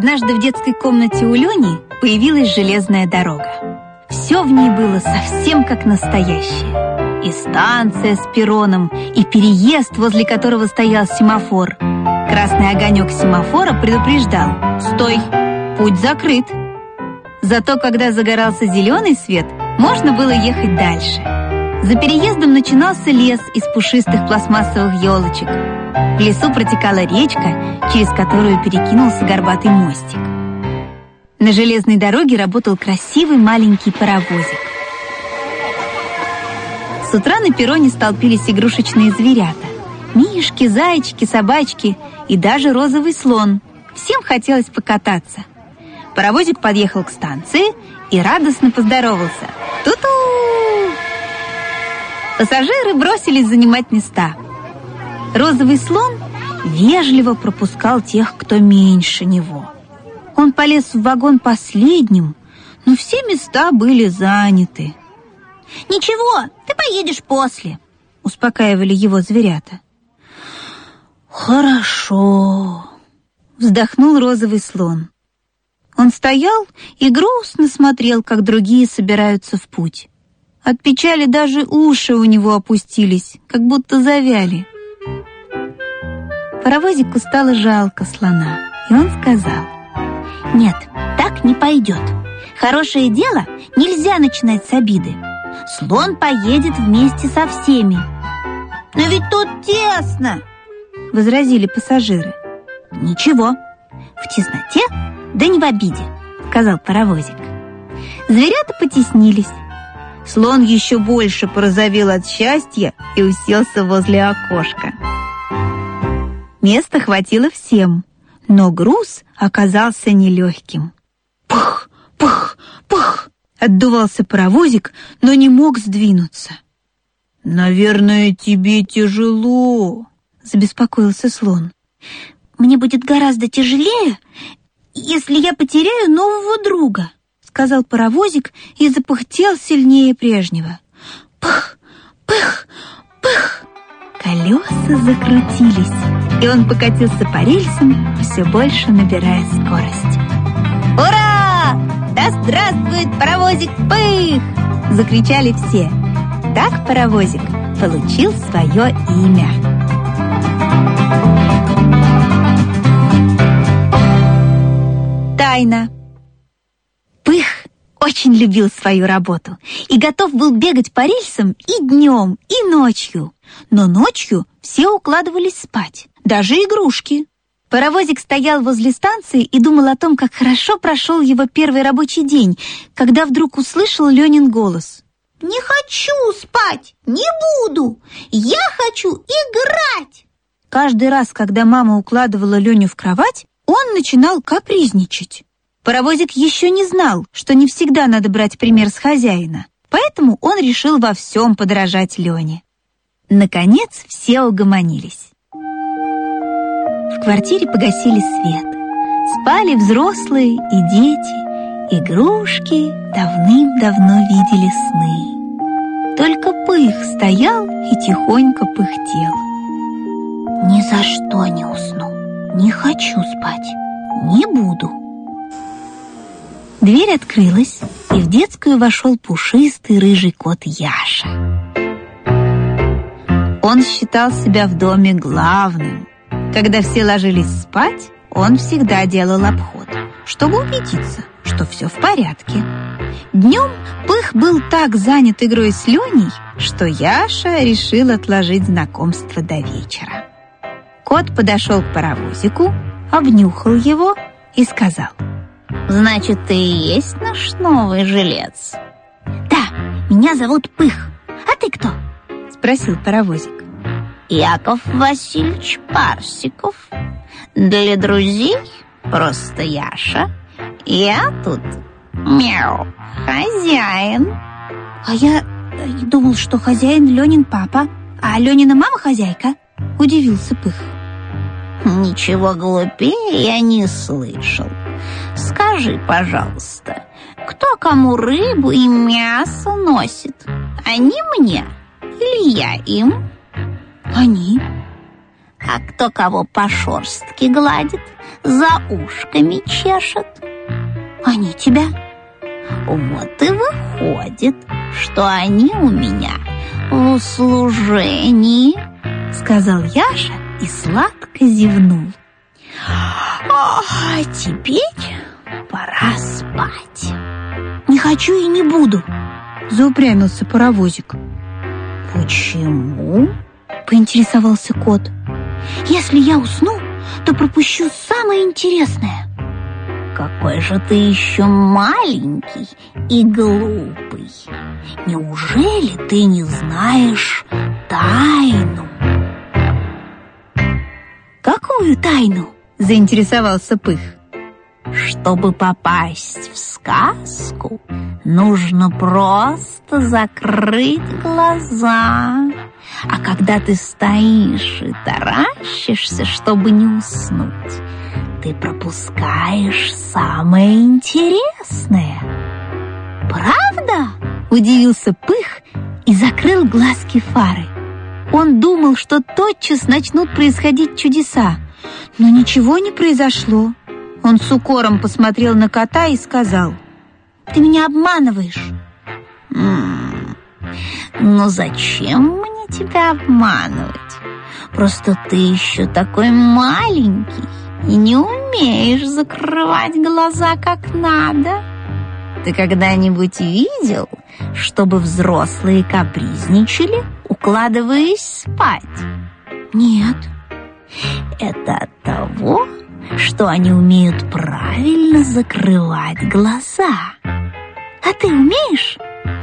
Однажды в детской комнате у Лёни появилась железная дорога. Все в ней было совсем как настоящее. И станция с перроном, и переезд, возле которого стоял семафор. Красный огонек семафора предупреждал: «Стой, путь закрыт». Зато когда загорался зеленый свет, можно было ехать дальше. За переездом начинался лес из пушистых пластмассовых елочек. В лесу протекала речка, через которую перекинулся горбатый мостик. На железной дороге работал красивый маленький паровозик. С утра на перроне столпились игрушечные зверята. Мишки, зайчики, собачки и даже розовый слон. Всем хотелось покататься. Паровозик подъехал к станции и радостно поздоровался. Ту-ту! Пассажиры бросились занимать места. Розовый слон вежливо пропускал тех, кто меньше него. Он полез в вагон последним, но все места были заняты. «Ничего, ты поедешь после», — успокаивали его зверята. «Хорошо», — вздохнул розовый слон. Он стоял и грустно смотрел, как другие собираются в путь. От печали даже уши у него опустились, как будто завяли. Паровозику стало жалко слона, и он сказал: «Нет, так не пойдет. Хорошее дело нельзя начинать с обиды. Слон поедет вместе со всеми». «Но ведь тут тесно», — возразили пассажиры. «Ничего, в тесноте, да не в обиде», — сказал паровозик. Зверята потеснились. Слон еще больше порозовел от счастья и уселся возле окошка. Места хватило всем, но груз оказался нелегким. Пух, пух, пух! Отдувался паровозик, но не мог сдвинуться. «Наверное, тебе тяжело», — забеспокоился слон. «Мне будет гораздо тяжелее, если я потеряю нового друга», — сказал паровозик и запыхтел сильнее прежнего. Пых, пых, пых! Колеса закрутились, и он покатился по рельсам, все больше набирая скорость. «Ура! Да здравствует паровозик Пых!» — закричали все. Так паровозик получил свое имя. Тайна. Пых очень любил свою работу и готов был бегать по рельсам и днем, и ночью. Но ночью все укладывались спать, даже игрушки. Паровозик стоял возле станции и думал о том, как хорошо прошел его первый рабочий день, когда вдруг услышал Ленин голос. «Не хочу спать, не буду, я хочу играть!» Каждый раз, когда мама укладывала Леню в кровать, он начинал капризничать. Паровозик еще не знал, что не всегда надо брать пример с хозяина, поэтому он решил во всем подражать Лене. Наконец все угомонились. В квартире погасили свет. Спали взрослые и дети. Игрушки давным-давно видели сны. Только Пых стоял и тихонько пыхтел. «Ни за что не усну. Не хочу спать. Не буду». Дверь открылась, и в детскую вошел пушистый рыжий кот Яша. Он считал себя в доме главным. Когда все ложились спать, он всегда делал обход, чтобы убедиться, что все в порядке. Днем Пых был так занят игрой с Леней, что Яша решил отложить знакомство до вечера. Кот подошел к паровозику, обнюхал его и сказал: «Значит, ты и есть наш новый жилец?» «Да, меня зовут Пых. А ты кто?» — спросил паровозик. «Яков Васильевич Парсиков. Для друзей просто Яша. Я тут мяу, хозяин». «А я думал, что хозяин Ленин папа, а Ленина мама хозяйка», — удивился Пых. «Ничего глупее я не слышал. Скажи, пожалуйста, кто кому рыбу и мясо носит? Они мне или я им?» «Они». А кто кого по шерстке гладит, за ушками чешет? Они тебя. Вот и выходит, что они у меня в услужении, сказал Яша и сладко зевнул. А теперь пора спать. Не хочу и не буду, заупрямился паровозик. Почему? Поинтересовался кот. Если я усну, то пропущу самое интересное. Какой же ты еще маленький и глупый. Неужели ты не знаешь тайну? Какую тайну? Заинтересовался Пых. Чтобы попасть в сказку, нужно просто закрыть глаза. А когда ты стоишь и таращишься, чтобы не уснуть, ты пропускаешь самое интересное. Правда? Удивился Пых и закрыл глазки фары. Он думал, что тотчас начнут происходить чудеса, но ничего не произошло. Он с укором посмотрел на кота и сказал: «Ты меня обманываешь». «Ну зачем мне тебя обманывать? Просто ты еще такой маленький и не умеешь закрывать глаза как надо. Ты когда-нибудь видел, чтобы взрослые капризничали, укладываясь спать?» «Нет». «Это от того, что они умеют правильно закрывать глаза. А ты умеешь?»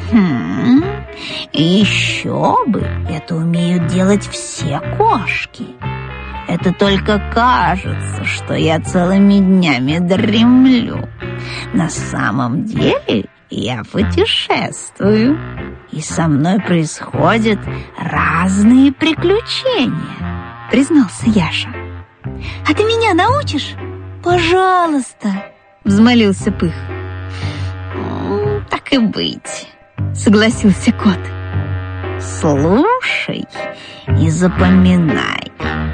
Еще бы, это умеют делать все кошки. Это только кажется, что я целыми днями дремлю. На самом деле я путешествую, и со мной происходят разные приключения, признался Яша. «А ты меня научишь? Пожалуйста!» — взмолился Пых. «Так и быть», — согласился кот. «Слушай и запоминай.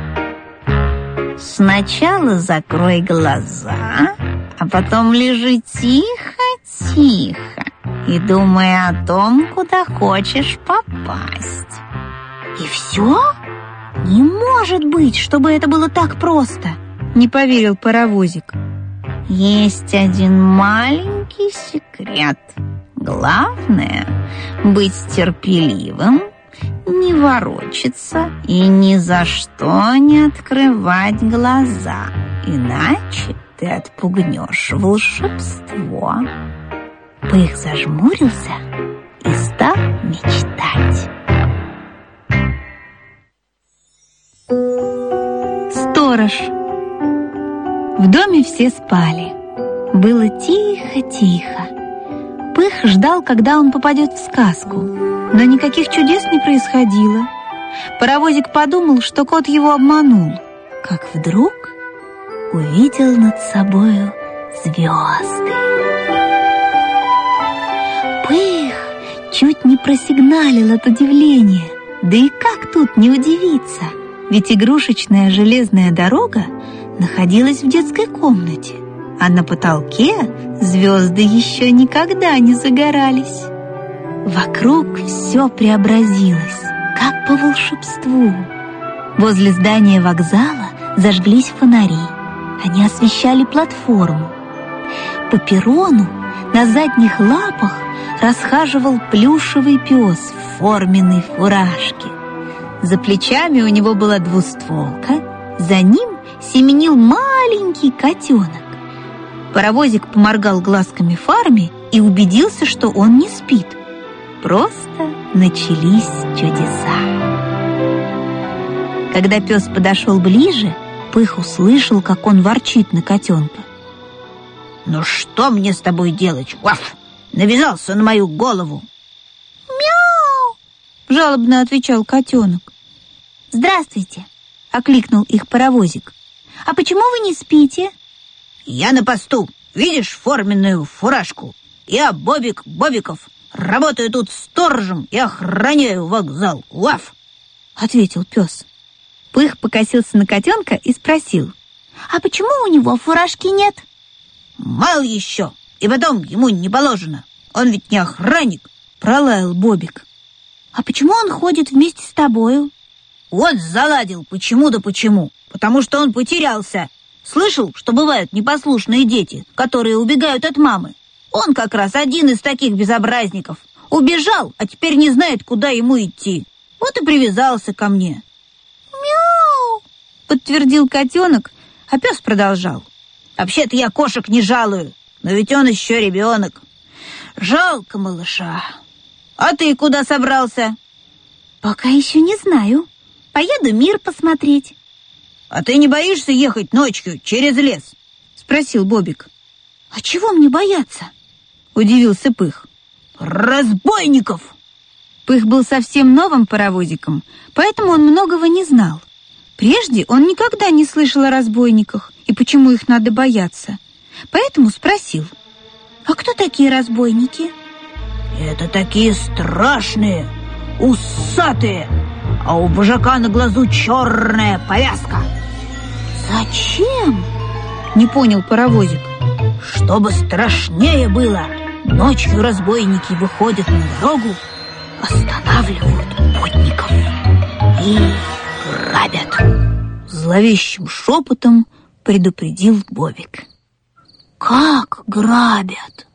Сначала закрой глаза, а потом лежи тихо-тихо и думай о том, куда хочешь попасть». «И все? Не может быть, чтобы это было так просто!» — не поверил паровозик. «Есть один маленький секрет. Главное — быть терпеливым, не ворочаться и ни за что не открывать глаза, иначе ты отпугнешь волшебство». Пых зажмурился и стал мечтать. Сторож. В доме все спали. Было тихо-тихо. Пых ждал, когда он попадет в сказку, но никаких чудес не происходило. Паровозик подумал, что кот его обманул, как вдруг увидел над собою звезды. Пых чуть не просигналил от удивления. Да и как тут не удивиться? Ведь игрушечная железная дорога находилась в детской комнате, а на потолке звезды еще никогда не загорались. Вокруг все преобразилось, как по волшебству. Возле здания вокзала зажглись фонари. Они освещали платформу. По перрону на задних лапах расхаживал плюшевый пес в форменной фуражке. За плечами у него была двустволка, за ним семенил маленький котенок. Паровозик поморгал глазками фарме и убедился, что он не спит. Просто начались чудеса. Когда пес подошел ближе, Пых услышал, как он ворчит на котенка. «Ну что мне с тобой делать, Уаф? Навязался на мою голову!» «Мяу!» — жалобно отвечал котенок. «Здравствуйте!» — окликнул их паровозик. «А почему вы не спите?» «Я на посту. Видишь форменную фуражку? Я Бобик Бобиков. Работаю тут сторожем и охраняю вокзал. Уаф!» — ответил пес. Пых покосился на котенка и спросил: «А почему у него фуражки нет?» «Мало еще, и потом ему не положено. Он ведь не охранник», — пролаял Бобик. «А почему он ходит вместе с тобою?» «Вот заладил, почему да почему. Потому что он потерялся. Слышал, что бывают непослушные дети, которые убегают от мамы? Он как раз один из таких безобразников. Убежал, а теперь не знает, куда ему идти. Вот и привязался ко мне». «Мяу!» — подтвердил котенок, а пес продолжал: «Вообще-то я кошек не жалую, но ведь он еще ребенок. Жалко малыша. А ты куда собрался?» «Пока еще не знаю. Поеду мир посмотреть». «А ты не боишься ехать ночью через лес?» — спросил Бобик. «А чего мне бояться?» — удивился Пых. «Разбойников!» Пых был совсем новым паровозиком, поэтому он многого не знал. Прежде он никогда не слышал о разбойниках и почему их надо бояться. Поэтому спросил: «А кто такие разбойники?» «Это такие страшные, усатые, а у вожака на глазу черная повязка». «Зачем?» — не понял паровозик. «Чтобы страшнее было, ночью разбойники выходят на дорогу, останавливают путников и грабят», — зловещим шепотом предупредил Бобик. «Как грабят?»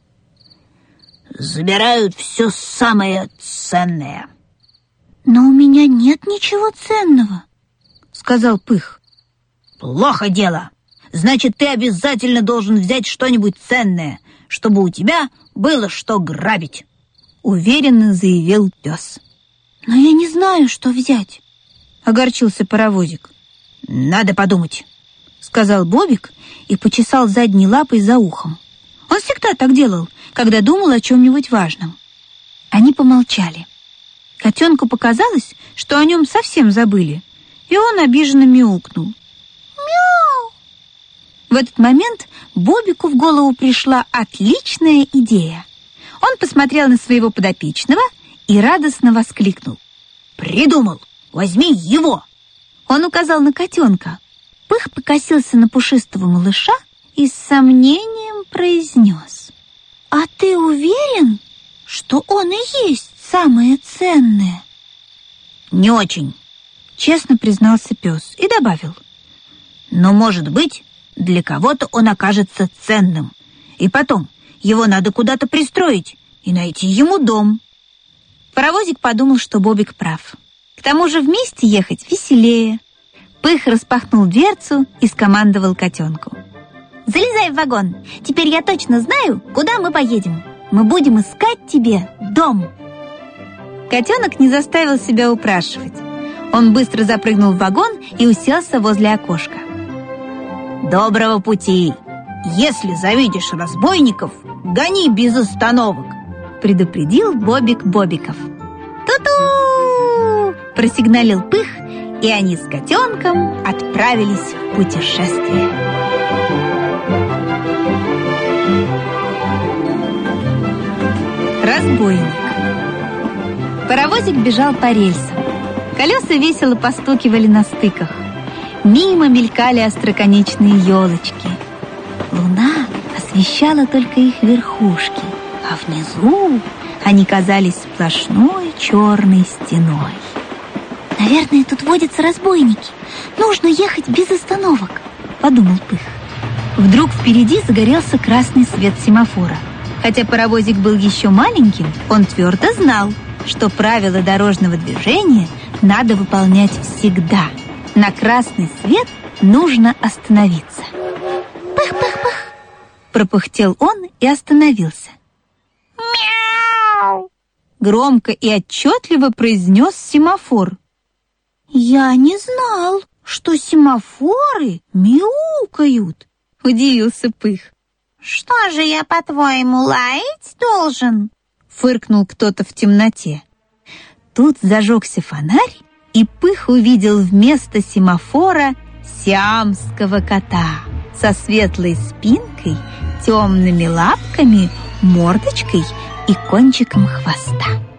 «Забирают все самое ценное». «Но у меня нет ничего ценного», — сказал Пых. «Плохо дело. Значит, ты обязательно должен взять что-нибудь ценное, чтобы у тебя было что грабить», — уверенно заявил пес. «Но я не знаю, что взять», — огорчился паровозик. «Надо подумать», — сказал Бобик и почесал задней лапой за ухом. Он всегда так делал, когда думал о чем-нибудь важном. Они помолчали. Котенку показалось, что о нем совсем забыли, и он обиженно мяукнул. «Мяу!» В этот момент Бобику в голову пришла отличная идея. Он посмотрел на своего подопечного и радостно воскликнул: «Придумал! Возьми его!» Он указал на котенка. Пых покосился на пушистого малыша и с сомнением произнес: «А ты уверен, что он и есть самое ценное?» «Не очень», — честно признался пес и добавил: «но, может быть, для кого-то он окажется ценным. И потом, его надо куда-то пристроить и найти ему дом». Паровозик подумал, что Бобик прав. К тому же вместе ехать веселее. Пых распахнул дверцу и скомандовал котенку: «Залезай в вагон. Теперь я точно знаю, куда мы поедем. Мы будем искать тебе дом». Котенок не заставил себя упрашивать. Он быстро запрыгнул в вагон и уселся возле окошка. «Доброго пути! Если завидишь разбойников, гони без остановок», — предупредил Бобик Бобиков. «Ту-ту!» — просигналил Пых, и они с котенком отправились в путешествие. Разбойник. Паровозик бежал по рельсам. Колеса весело постукивали на стыках. Мимо мелькали остроконечные елочки. Луна освещала только их верхушки, а внизу они казались сплошной черной стеной. «Наверное, тут водятся разбойники. Нужно ехать без остановок», — подумал Пых. Вдруг впереди загорелся красный свет семафора. Хотя паровозик был еще маленьким, он твердо знал, что правила дорожного движения надо выполнять всегда. На красный свет нужно остановиться. «Пых-пых-пых!» — пропыхтел он и остановился. «Мяу!» — громко и отчетливо произнес семафор. «Я не знал, что семафоры мяукают», — удивился Пых. «Что же я, по-твоему, лаять должен?» — фыркнул кто-то в темноте. Тут зажегся фонарь, и Пых увидел вместо семафора сиамского кота со светлой спинкой, темными лапками, мордочкой и кончиком хвоста.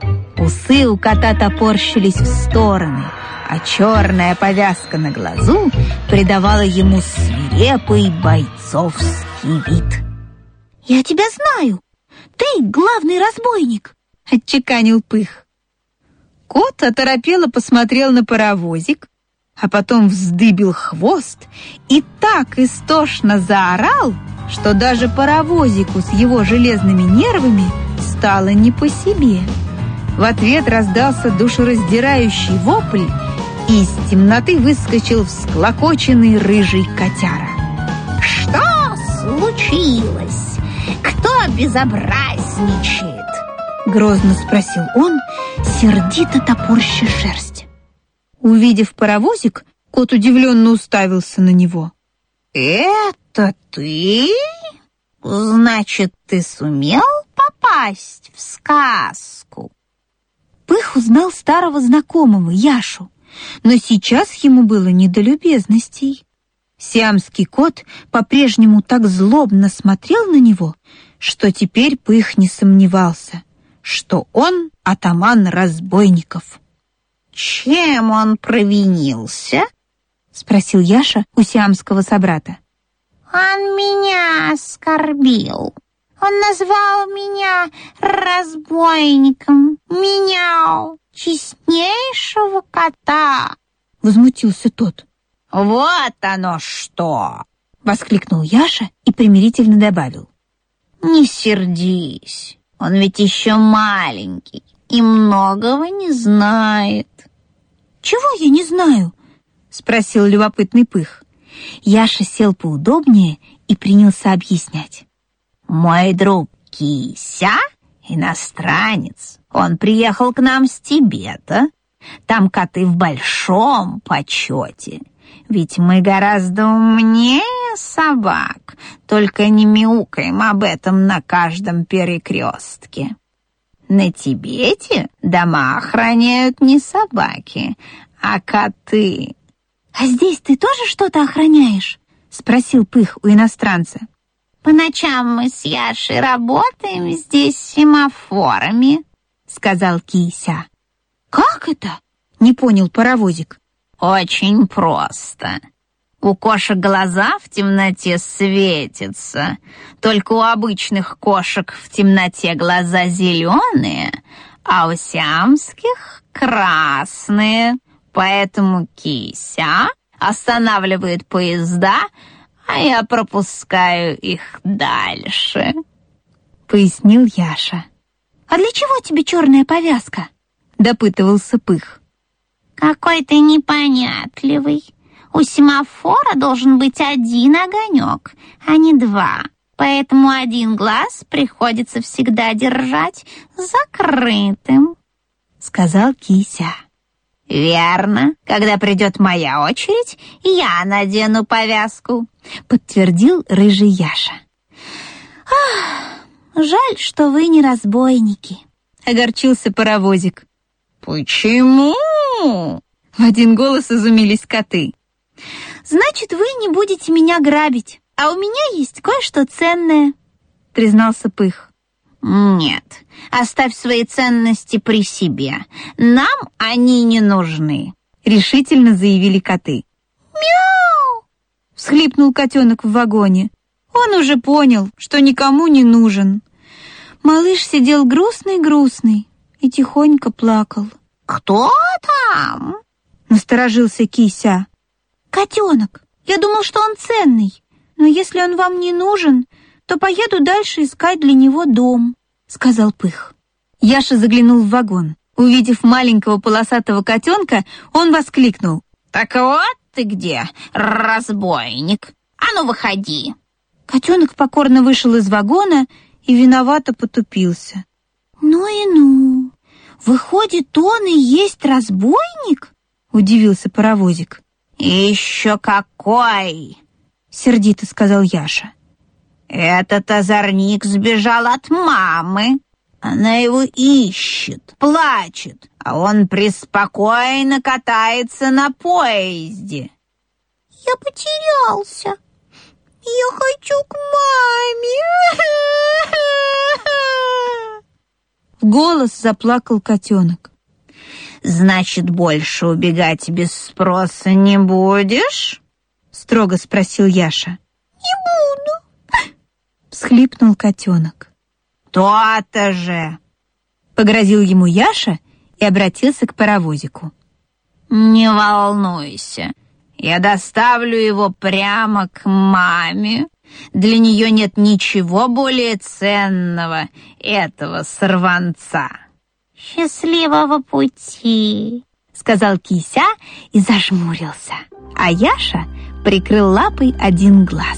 Усы у кота топорщились в стороны, а черная повязка на глазу придавала ему свирепый бойцовский вид. «Я тебя знаю! Ты главный разбойник!» — отчеканил Пых. Кот оторопело посмотрел на паровозик, а потом вздыбил хвост и так истошно заорал, что даже паровозику с его железными нервами стало не по себе. В ответ раздался душераздирающий вопль, и из темноты выскочил всклокоченный рыжий котяра. «Что случилось? Кто безобразничает?» — грозно спросил он, сердито топорща шерсть. Увидев паровозик, кот удивленно уставился на него. «Это ты? Значит, ты сумел попасть в сказку?» Пых узнал старого знакомого, Яшу, но сейчас ему было не до любезностей. Сиамский кот по-прежнему так злобно смотрел на него, что теперь Пых не сомневался, что он атаман разбойников. «Чем он провинился?» — спросил Яша у сиамского собрата. «Он меня оскорбил. Он назвал меня разбойником. Меня, честнейшего кота!» — возмутился тот. «Вот оно что!» — воскликнул Яша и примирительно добавил. «Не сердись, он ведь еще маленький и многого не знает». «Чего я не знаю?» — спросил любопытный Пых. Яша сел поудобнее и принялся объяснять. «Мой друг Кися — иностранец. Он приехал к нам с Тибета. Там коты в большом почете. Ведь мы гораздо умнее собак, только не мяукаем об этом на каждом перекрестке. На Тибете дома охраняют не собаки, а коты». «А здесь ты тоже что-то охраняешь?» — спросил Пых у иностранца. «По ночам мы с Яшей работаем здесь семафорами», — сказал Кися. «Как это?» — не понял паровозик. «Очень просто. У кошек глаза в темноте светятся, только у обычных кошек в темноте глаза зеленые, а у сиамских красные. Поэтому Кися останавливает поезда, а я пропускаю их дальше», — пояснил Яша. «А для чего тебе черная повязка?» — допытывался Пых. «Какой ты непонятливый. У семафора должен быть один огонек, а не два, поэтому один глаз приходится всегда держать закрытым», — сказал Кися. «Верно. Когда придет моя очередь, я надену повязку», — подтвердил рыжий Яша. «Ах, жаль, что вы не разбойники», — огорчился паровозик. «Почему?» — в один голос изумились коты. «Значит, вы не будете меня грабить, а у меня есть кое-что ценное», — признался Пых. «Нет, оставь свои ценности при себе. Нам они не нужны», — решительно заявили коты. «Мяу!» — всхлипнул котенок в вагоне. Он уже понял, что никому не нужен. Малыш сидел грустный-грустный и тихонько плакал. «Кто там?» — насторожился Кися. «Котенок. Я думал, что он ценный. Но если он вам не нужен, то поеду дальше искать для него дом», — сказал Пых. Яша заглянул в вагон. Увидев маленького полосатого котенка, он воскликнул. «Так вот ты где, разбойник! А ну, выходи!» Котенок покорно вышел из вагона и виновато потупился. «Ну и ну! Выходит, он и есть разбойник?» — удивился паровозик. «Еще какой!» — сердито сказал Яша. «Этот озорник сбежал от мамы. Она его ищет, плачет, а он преспокойно катается на поезде». «Я потерялся. Я хочу к маме!» В голос заплакал котенок. «Значит, больше убегать без спроса не будешь?» Строго спросил Яша. «Не буду», — всхлипнул котенок. «То-то же!» — погрозил ему Яша и обратился к паровозику. «Не волнуйся, я доставлю его прямо к маме. Для нее нет ничего более ценного этого сорванца». «Счастливого пути», — сказал Кися и зажмурился, а Яша прикрыл лапой один глаз.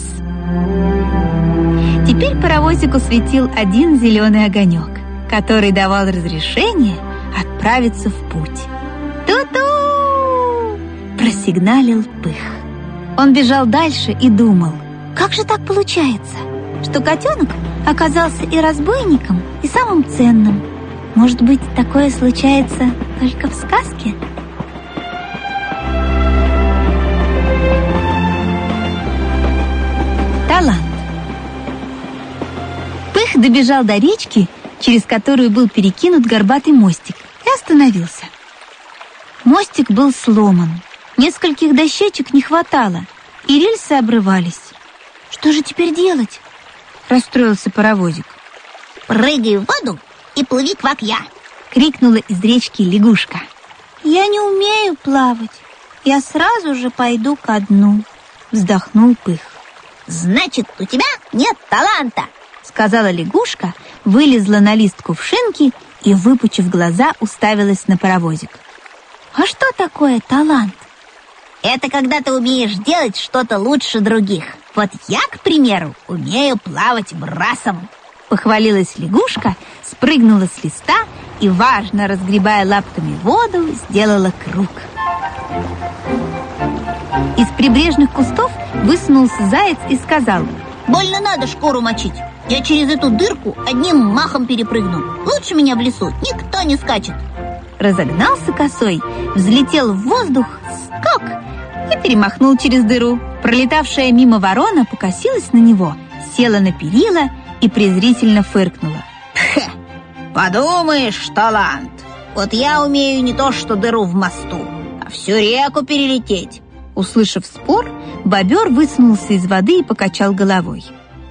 Теперь паровозику светил один зеленый огонек, который давал разрешение отправиться в путь. «Ту-ту!» — просигналил Пых. Он бежал дальше и думал, как же так получается, что котенок оказался и разбойником, и самым ценным. Может быть, такое случается только в сказке? Талант. Пых добежал до речки, через которую был перекинут горбатый мостик, и остановился. Мостик был сломан, нескольких дощечек не хватало, и рельсы обрывались. «Что же теперь делать?» — расстроился паровозик. «Прыгай в воду и плыви квакья!» — крикнула из речки лягушка. «Я не умею плавать, я сразу же пойду ко дну», — вздохнул Пых. «Значит, у тебя нет таланта!» — сказала лягушка, вылезла на лист кувшинки и, выпучив глаза, уставилась на паровозик. «А что такое талант?» «Это когда ты умеешь делать что-то лучше других. Вот я, к примеру, умею плавать брасом!» Похвалилась лягушка, спрыгнула с листа и, важно разгребая лапками воду, сделала круг. Из прибрежных кустов высунулся заяц и сказал: «Больно надо шкуру мочить. Я через эту дырку одним махом перепрыгну. Лучше меня в лесу никто не скачет». Разогнался косой, взлетел в воздух, скок и перемахнул через дыру. Пролетавшая мимо ворона покосилась на него, села на перила и презрительно фыркнула. «Подумаешь, талант! Вот я умею не то что дыру в мосту, а всю реку перелететь!» Услышав спор, бобер высунулся из воды и покачал головой.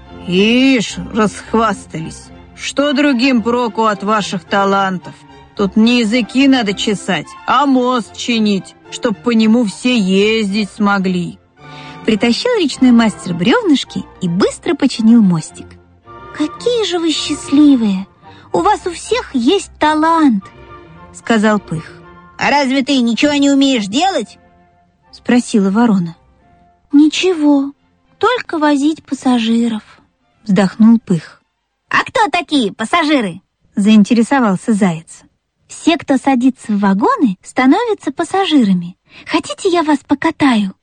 «Ишь, расхвастались! Что другим проку от ваших талантов? Тут не языки надо чесать, а мост чинить, чтоб по нему все ездить смогли». Притащил речной мастер бревнышки и быстро починил мостик. «Какие же вы счастливые! У вас у всех есть талант!» — сказал Пых. «А разве ты ничего не умеешь делать?» — спросила ворона. «Ничего, только возить пассажиров», — вздохнул Пых. «А кто такие пассажиры?» — заинтересовался заяц. «Все, кто садится в вагоны, становятся пассажирами. Хотите, я вас покатаю?»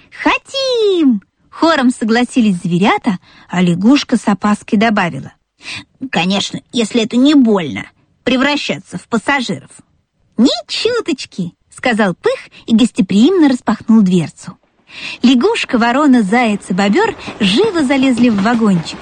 «Хотим!» — хором согласились зверята, а лягушка с опаской добавила. «Конечно, если это не больно, превращаться в пассажиров». «Ни чуточки!» — сказал Пых и гостеприимно распахнул дверцу. Лягушка, ворона, заяц и бобер живо залезли в вагончик.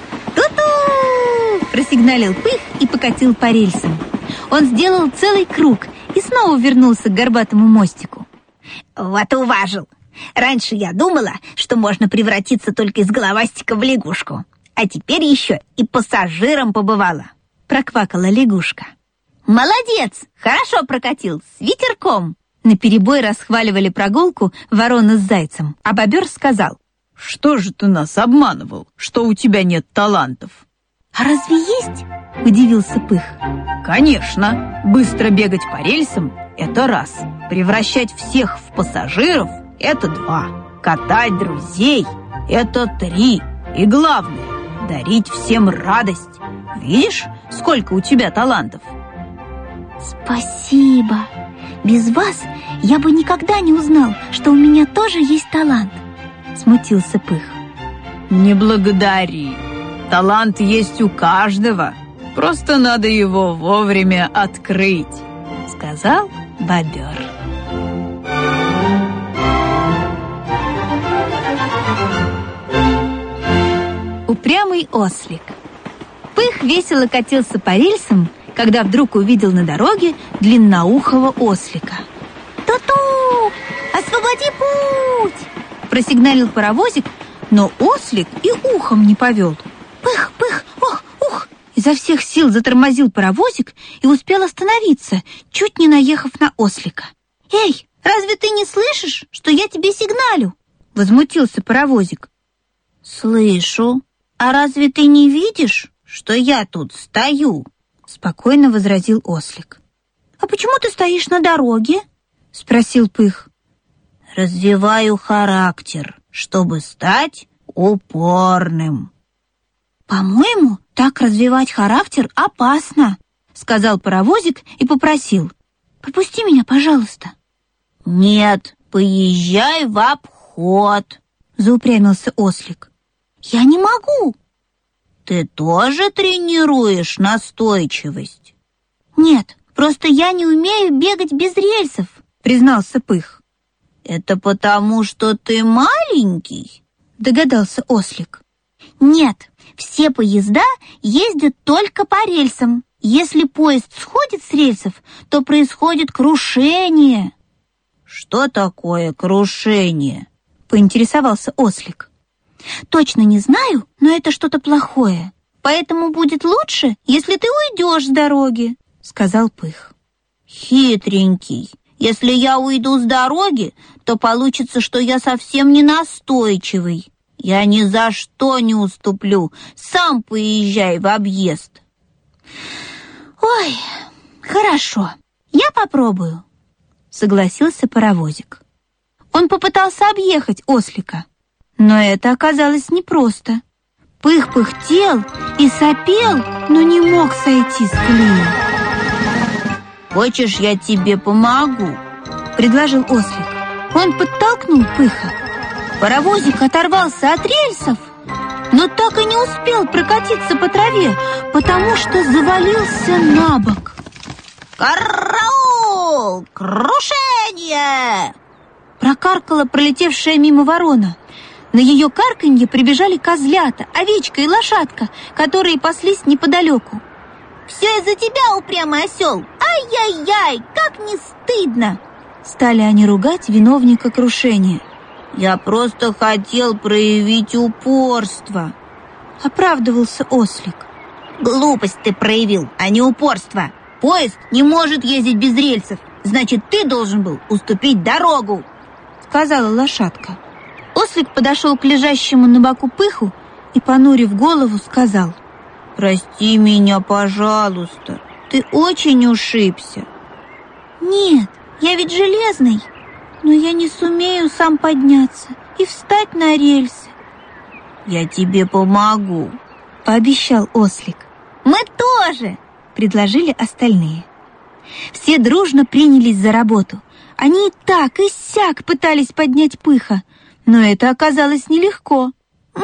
«Ту-ту!» — просигналил Пых и покатил по рельсам. Он сделал целый круг и снова вернулся к горбатому мостику. «Вот уважил! Раньше я думала, что можно превратиться только из головастика в лягушку, а теперь еще и пассажиром побывала», — проквакала лягушка. «Молодец! Хорошо прокатил, с ветерком!» Наперебой расхваливали прогулку ворона с зайцем, а бобер сказал: «Что же ты нас обманывал, что у тебя нет талантов?» «А разве есть?» — удивился Пых. «Конечно! Быстро бегать по рельсам — это раз. Превращать всех в пассажиров — это два. Катать друзей — это три. И главное — дарить всем радость. Видишь, сколько у тебя талантов?» «Спасибо! Без вас я бы никогда не узнал, что у меня тоже есть талант», — смутился Пых. «Не благодари. Талант есть у каждого. Просто надо его вовремя открыть», — сказал бобер. Упрямый ослик. Пых весело катился по рельсам, когда вдруг увидел на дороге длинноухого ослика. «Ту-ту! Освободи путь!» Просигналил паровозик, но ослик и ухом не повел. Пых, пых, ох, ух! Изо всех сил затормозил паровозик и успел остановиться, чуть не наехав на ослика. «Эй, разве ты не слышишь, что я тебе сигналю?» Возмутился паровозик. «Слышу. А разве ты не видишь, что я тут стою?» Спокойно возразил ослик. «А почему ты стоишь на дороге?» Спросил Пых. «Развиваю характер, чтобы стать упорным». «По-моему, так развивать характер опасно», сказал паровозик и попросил. «Пропусти меня, пожалуйста». «Нет, поезжай в обход», заупрямился ослик. «Я не могу». «Ты тоже тренируешь настойчивость?» «Нет, просто я не умею бегать без рельсов», признался Пых. «Это потому, что ты маленький?» догадался ослик. «Нет, все поезда ездят только по рельсам. Если поезд сходит с рельсов, то происходит крушение». «Что такое крушение?» поинтересовался ослик. «Точно не знаю, но это что-то плохое. Поэтому будет лучше, если ты уйдешь с дороги», сказал Пых. «Хитренький. Если я уйду с дороги, то получится, что я совсем не настойчивый. Я ни за что не уступлю. Сам поезжай в объезд». «Ой, хорошо, я попробую», согласился паровозик. Он попытался объехать ослика, но это оказалось непросто. Пых пыхтел и сопел, но не мог сойти с колеи. «Хочешь, я тебе помогу?» предложил ослик. Он подтолкнул Пыха. Паровозик оторвался от рельсов, но так и не успел прокатиться по траве, потому что завалился на бок. «Караул! Крушение!» Прокаркала пролетевшая мимо ворона. На ее карканье прибежали козлята, овечка и лошадка, которые паслись неподалеку. «Все из-за тебя, упрямый осел! Ай-яй-яй, как не стыдно!» Стали они ругать виновника крушения. «Я просто хотел проявить упорство», — оправдывался ослик. «Глупость ты проявил, а не упорство. Поезд не может ездить без рельсов, значит, ты должен был уступить дорогу», — сказала лошадка. Ослик подошел к лежащему на боку Пыху и, понурив голову, сказал: «Прости меня, пожалуйста, ты очень ушибся». «Нет, я ведь железный, но я не сумею сам подняться и встать на рельсы». «Я тебе помогу», — пообещал ослик. «Мы тоже», — предложили остальные. Все дружно принялись за работу. Они и так, и сяк пытались поднять Пыха, но это оказалось нелегко. «Мы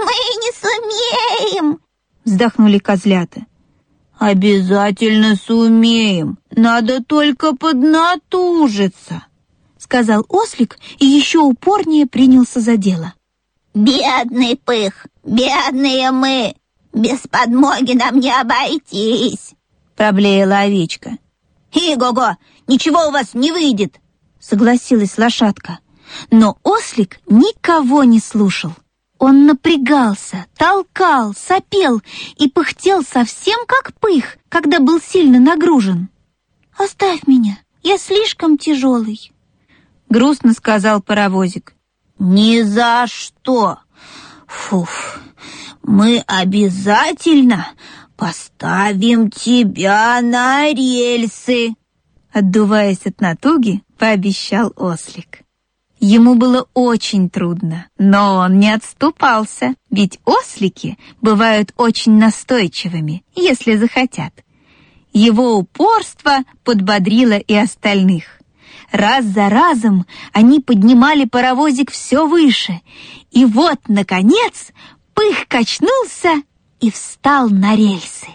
не сумеем», — вздохнули козлята. «Обязательно сумеем, надо только поднатужиться», — сказал ослик и еще упорнее принялся за дело. «Бедный Пых, бедные мы, без подмоги нам не обойтись», — проблеяла овечка. «Иго-го, ничего у вас не выйдет», — согласилась лошадка. Но ослик никого не слушал. Он напрягался, толкал, сопел и пыхтел совсем как Пых, когда был сильно нагружен. «Оставь меня, я слишком тяжелый», — грустно сказал паровозик. «Ни за что! Фуф, мы обязательно поставим тебя на рельсы!» Отдуваясь от натуги, пообещал ослик. Ему было очень трудно, но он не отступался, ведь ослики бывают очень настойчивыми, если захотят. Его упорство подбодрило и остальных. Раз за разом они поднимали паровозик все выше, и вот, наконец, Пых качнулся и встал на рельсы.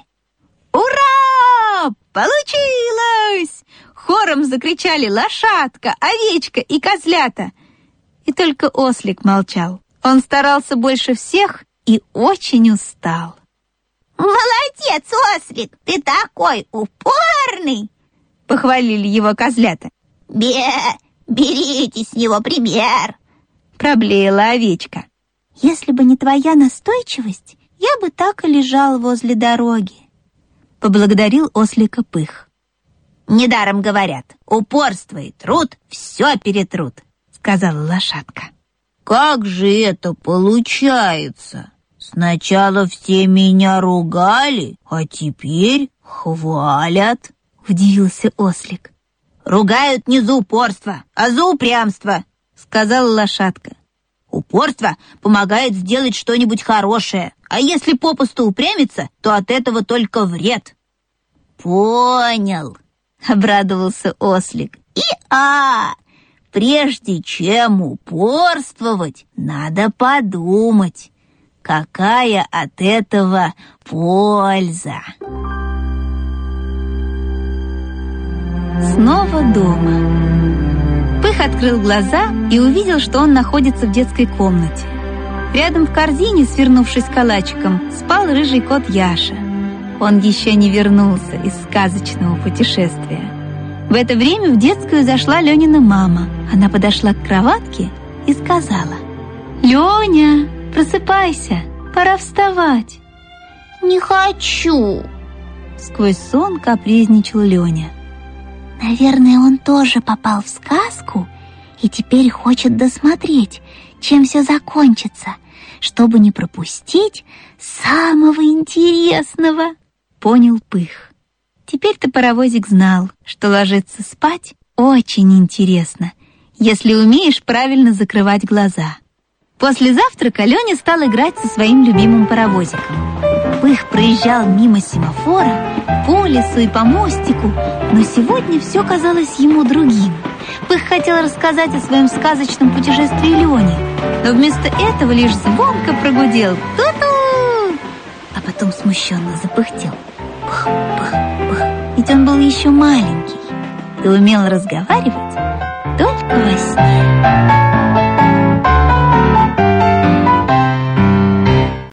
«Ура! Получилось!» Хором закричали лошадка, овечка и козлята. И только ослик молчал. Он старался больше всех и очень устал. Молодец, ослик, ты такой упорный. Похвалили его козлята. Берите с него пример. Проблеяла овечка. Если бы не твоя настойчивость, я бы так и лежал возле дороги. Поблагодарил ослика Пых. Недаром говорят, упорство и труд все перетрут, сказала лошадка. Как же это получается? Сначала все меня ругали, а теперь хвалят, удивился ослик. Ругают не за упорство, а за упрямство, сказала лошадка. Упорство помогает сделать что-нибудь хорошее, а если попусту упрямиться, то от этого только вред. Понял, обрадовался ослик. Прежде чем упорствовать, надо подумать, какая от этого польза. Снова дома. Пых открыл глаза и увидел, что он находится в детской комнате. Рядом в корзине, свернувшись калачиком, спал рыжий кот Яша. Он еще не вернулся из сказочного путешествия. В это время в детскую зашла Ленина мама. Она подошла к кроватке и сказала: «Леня, просыпайся, пора вставать». «Не хочу!» Сквозь сон капризничал Леня. Наверное, он тоже попал в сказку и теперь хочет досмотреть, чем все закончится, чтобы не пропустить самого интересного. Понял Пых. Теперь-то паровозик знал, что ложиться спать очень интересно, если умеешь правильно закрывать глаза. После завтрака Леня стал играть со своим любимым паровозиком. Пых проезжал мимо семафора, по лесу и по мостику, но сегодня все казалось ему другим. Пых хотел рассказать о своем сказочном путешествии Лене, но вместо этого лишь звонко прогудел «Ту-ту!», а потом смущенно запыхтел. Пых-пых-пых. Ведь он был еще маленький и умел разговаривать только во сне.